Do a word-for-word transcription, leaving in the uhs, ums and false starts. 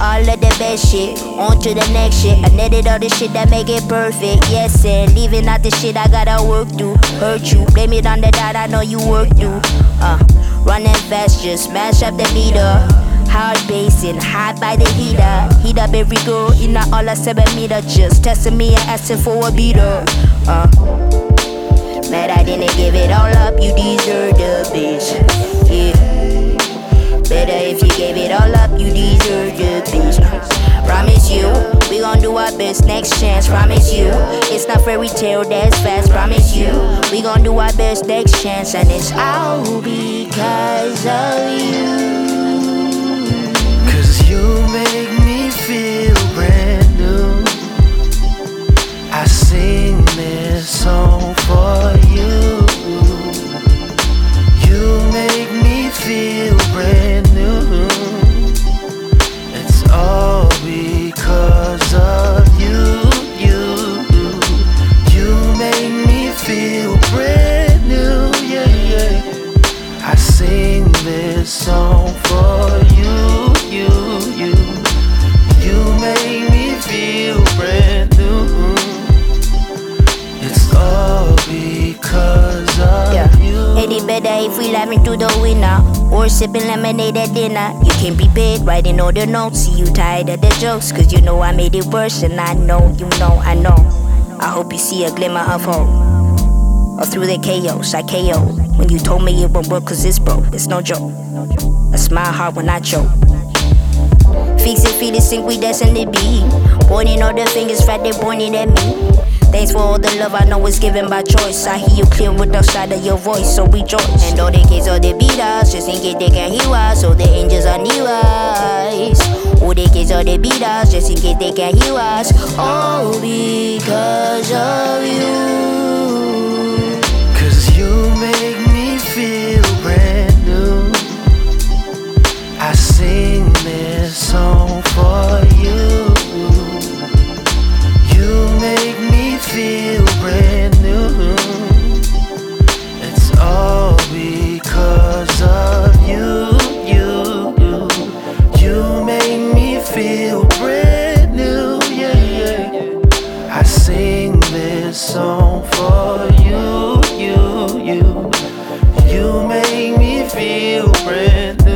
all of the best shit. On to the next shit. I netted all the shit that make it perfect. Yes, and leaving out the shit I gotta work through. Hurt you, blame it on the dot I know you work through. Uh, running fast, just smash up the meter. Hard basing, hot by the heater. Heat up every girl in a all a seven meter. Just testing me and asking for a beater. Uh, mad I didn't give it all up, you deserve the bitch. Yeah. Better if you gave it all up, you deserve the bitch. Promise you, we gon' do our best, next chance. Promise you, it's not fairy tale, that's fast. Promise you, we gon' do our best, next chance. And it's all because of you. Cause you make me feel brand new. I sing this song for you. You make me feel brand new. It's all because of you, you, you. You make me feel brand new, yeah, yeah. I sing this song for you, you, you. You make me feel brand new. It's all because of Yeah. you. Any better if we laughing through the window or sipping lemonade at dinner. You can't be big, writing all the notes. See you tired of the jokes, cause you know I made it worse. And I know, you know, I know. I hope you see a glimmer of hope. Or through the chaos, I K O when you told me it won't work cause it's broke. It's no joke. I smile hard when I choke. Fix it, feel it, think we destined to be. Pointing all the fingers, fat, they pointing at me. Thanks for all the love I know is given by choice. I hear you clear with the side of your voice, so rejoice. And all the kids all they beat us, just in case they can hear us. So the angels are near us. All the kids all they beat us, just in case they can hear us. All because of you. Cause you make me feel brand new. I sing this song for you. You make me feel brand new. It's all because of you, you, you. You make me feel brand new, yeah, yeah. I sing this song for you, you, you. You make me feel brand new.